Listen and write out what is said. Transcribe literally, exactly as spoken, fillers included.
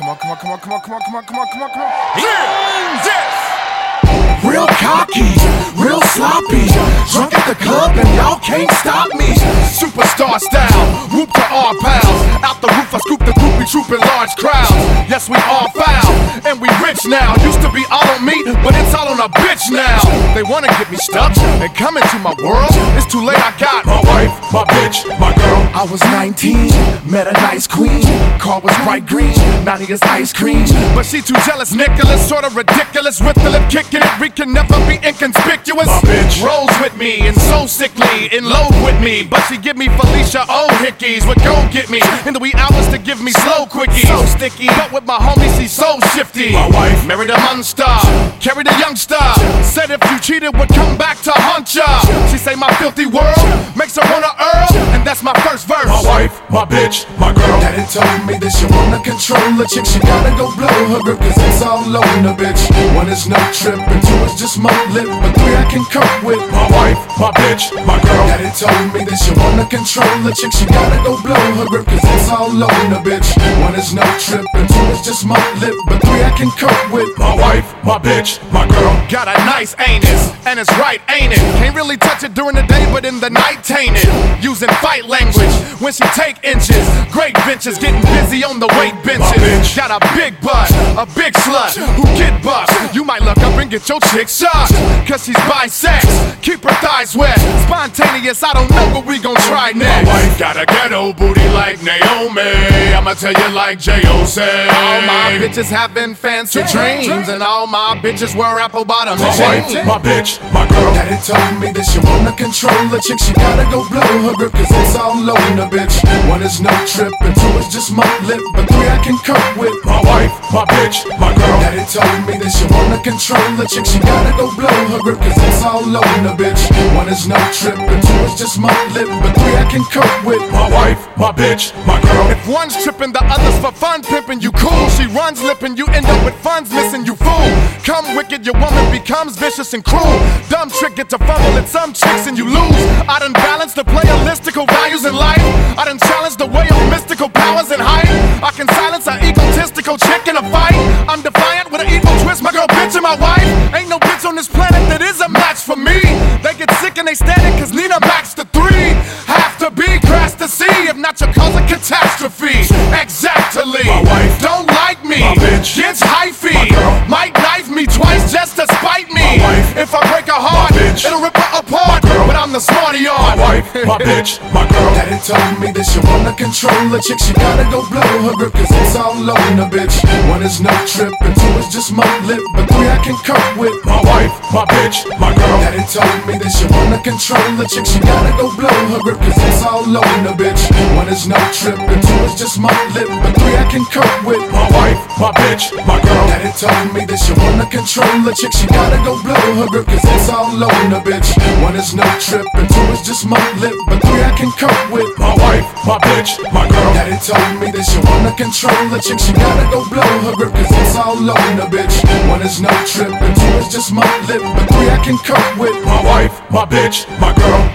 come on, come on, come on, come on, come on, come on, come on, come on, come on. Yeah, yes. Real cocky, real sloppy, drunk at the club and y'all can't stop me. Superstar style, whoop to our pals. Out the roof I scoop the groupie troop in large crowds. Yes, we all foul, and we rich now. Used to be all on me, but it's all on a bitch now. They wanna get me stuck and come into my world. It's too late, I got my wife, my bitch, my girl. I was nineteen, met a nice queen. Car was bright green, ninety is ice cream. But she too jealous, Nicholas, sorta ridiculous. With the lip kicking it, we can never be inconspicuous. My bitch rolls with me and so sickly, in love with me. But she give me Felicia old hickeys. Would go get me in the wee hours to give me slow quickies. So sticky, but with my homies she's so shifty. My wife married a monster, carried a youngster. Said if you cheated would come back to haunt ya. She say my filthy world makes her wanna earl, and that's my first verse. My wife, my bitch, my girl. Daddy told me that she wanna control the chick. She gotta go blow her grip, cause it's all on the bitch. One is no trip, and two is just my lip, but three I can cope with. My wife, my bitch, my girl. Daddy told me that she wanna control the chick. She gotta go blow her grip, cause it's all on the bitch. One is no trip, and two is just my lip, but three I can cope with. My wife, my bitch, my girl. Got a nice anus, and it's right, ain't it? Can't really touch it during the day, but in the night taint it. Using fight language when she take inches. Great benches, getting busy on the weight benches. Got a big butt, a big slut who get bust. You might look up and get your chick shot, cause she's bisex. Keep her thighs wet, spontaneous, I don't know what we gon' try next. My wife got a ghetto booty like Naomi. I'ma tell you like J O said. All my bitches having fancy dreams, and all my bitches wear apple bottom jeans. My wife, my bitch, my girl. Daddy told me that she wanna control the chick. She gotta go blow her grip, cause it's all on the bitch. One is no trip, and two is just my lip, but three I can cope with. My wife, my bitch, my girl. Daddy told me that she wanna control the chick. She gotta go blow her grip, cause it's all on the bitch. One is no trip, and two is just my lip, but three I can cope with. My wife, my bitch, my girl. If one's tripping, the other's for fun pimping. You cool, she runs lipping, you end up with funds missing. You fool, come wicked, your woman becomes vicious and cruel. Dumb trick, get to fumble at some chicks and you lose. I done balanced the playalistical values in life. I done challenged the way of mystical powers and hype. I can silence an egotistical chick in a fight. I'm defiant with an evil twist, my girl bitch and my wife. Ain't no bitch on this planet that is a match for me. They get sick and they static cause Nina maxed the three. Have to be crash to see, if not you'll cause a catastrophe. Exactly. My wife don't like me, my bitch gets hyphy, my girl. might knife me twice just to spite me. My wife, if I break her heart, bitch, it'll rip her apart, but I'm the smarty on. My wife, my bitch, my girl. Daddy told me that she wanna control the chick. She gotta go blow her grip, cause it's all on the bitch. One is no trip, and two is just my lip, but three I can cope with. My wife, my bitch, my girl. Daddy told me that she wanna control the chick. She gotta go blow her grip, cause it's all on the bitch. One is no trip, and two is just my lip, but three I can cope with. My wife, my bitch, my girl. Daddy told me that she wanna control the chick. She gotta go blow her grip, cause it's all on the bitch. One is no trip, and two is just my lip, but three I can cope with. My wife, my bitch, my girl. Daddy told me that she wanna control the chick. She gotta go blow her grip, cause it's all on the bitch. One is no trip, and two is just my lip, but three I can cope with. My wife, my bitch, my girl.